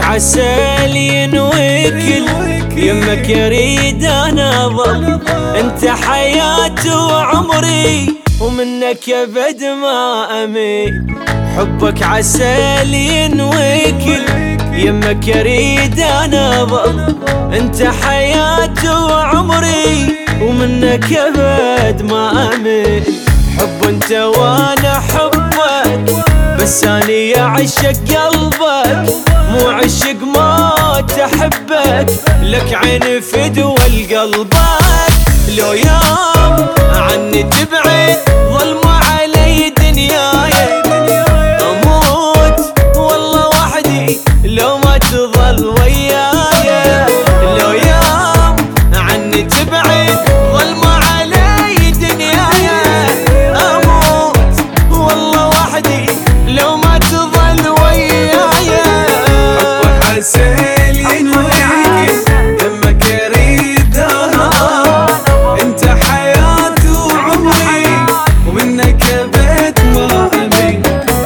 عسل ينوكل يمك يريد انا ظل. انت حياتي وعمري ومنك يبد ما اميل. حبك عسل ينوكل يمك يريد انا ظل. انت حياتي وعمري ومنك يبد ما اميل. حب انت وانا حبك بس اني اعشق قلبك مو عشق ما تحبك. لك عين فدوى لقلبك لو يوم عني تبعد ظلمة علي دنياي. اموت والله وحدي لو ما تظل وياي. لو يوم عني تبعد ظلمة علي دنياي. اموت والله وحدي لو ما تظل وياي. حبك عسل ينويك دمك يريد انا. انت حياتي وعمري ومنك بيت ما امين.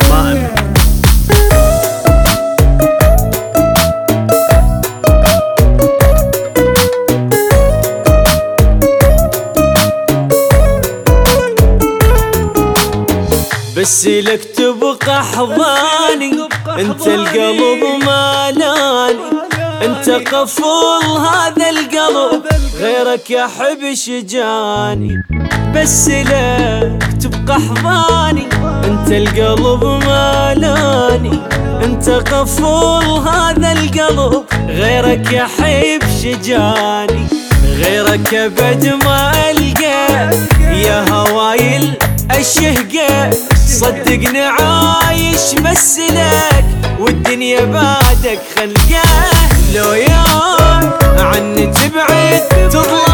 بس لك تبقى حضاني. انت القلب مالاني. انت قفول هذا القلب غيرك يا حب شجاني. بس لك تبقى حضاني. انت القلب مالاني. انت قفول هذا القلب غيرك يا حب شجاني. غيرك ابد ما القى يا هوايل الشهقة. صدقني عايش مسلك والدنيا بعدك خلقه. لو يوم عني تبعد تظلم